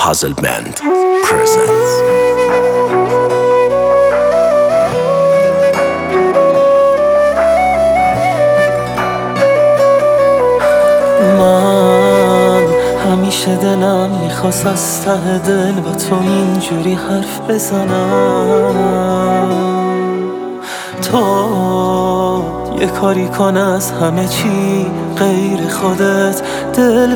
Puzzle Band presents. من همیشه دلم میخواست از ته دل با تو اینجوری حرف بزنم. تو یه کاری کن از همه چی غیر خودت دل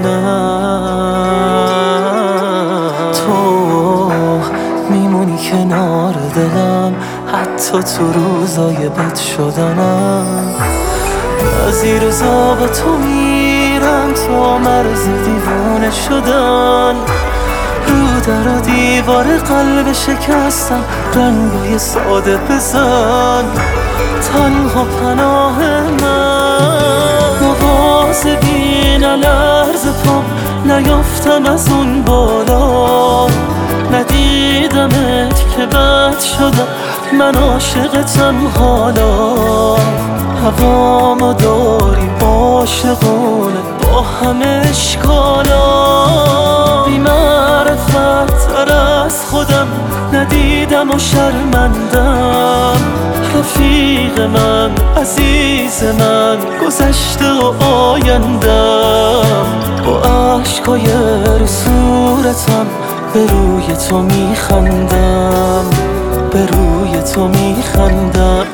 بکنم. تو میمونی کنار دلم حتی تو روزای بد شدنم. از این روزا با تو میرم تا مرز دیوونه شدن. رو در و دیوار قلب شکستم رنگای ساده بزن. تنها پناه من مواظبی نلرز پام نیافتم از اون بالا. ندیدمت که بد شدم من عاشقتم حالا. هوامو داری عاشقونه با همه اشکالا. بی معرفت تر از خودم ندیدم و شرمندم. رفیق من عزیز من گذشته و آیندم. با عشقای رو صورتم به روی تو میخندم. به روی تو میخندم.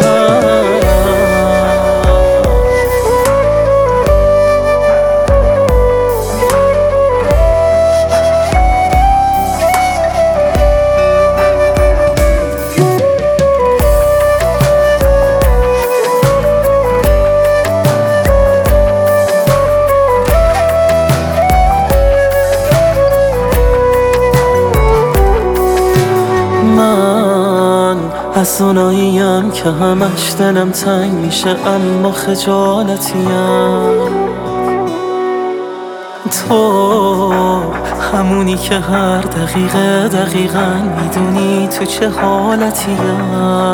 از اوناییم که همش دلم تنگ میشه اما خجالتیم. تو همونی که هر دقیقه دقیقاً میدونی تو چه حالتیم.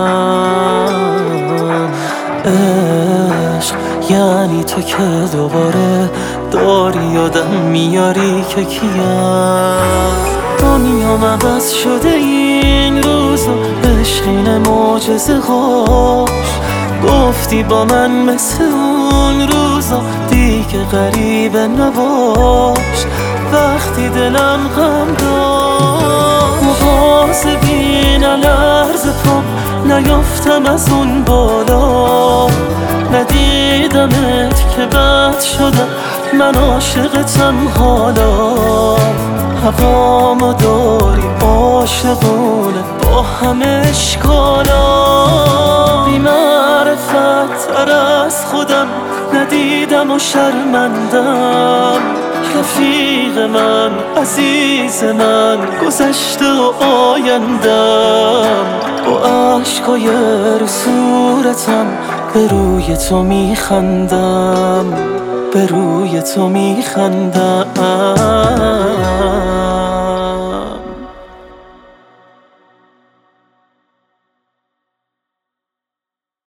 عشق یعنی تو که دوباره داری یادم میاری که کیم. دنیام عوض شده این روزا عشقین معجزه هاش. گفتی با من مثل اون روزا دیگه غریبه نباش. وقتی دلم غم داشت مواظبی نلرز پام نیافتم از اون بالا. ندیدمت که بد شدم من عاشقتم حالا. هوامو داری عاشقونه با همه اشکالا. بی معرفت تر از خودم ندیدم و شرمندم. رفیق من عزیز من گذشته و آیندم. با عشقای رو صورتم به روی تو میخندم. به روی تو میخندم.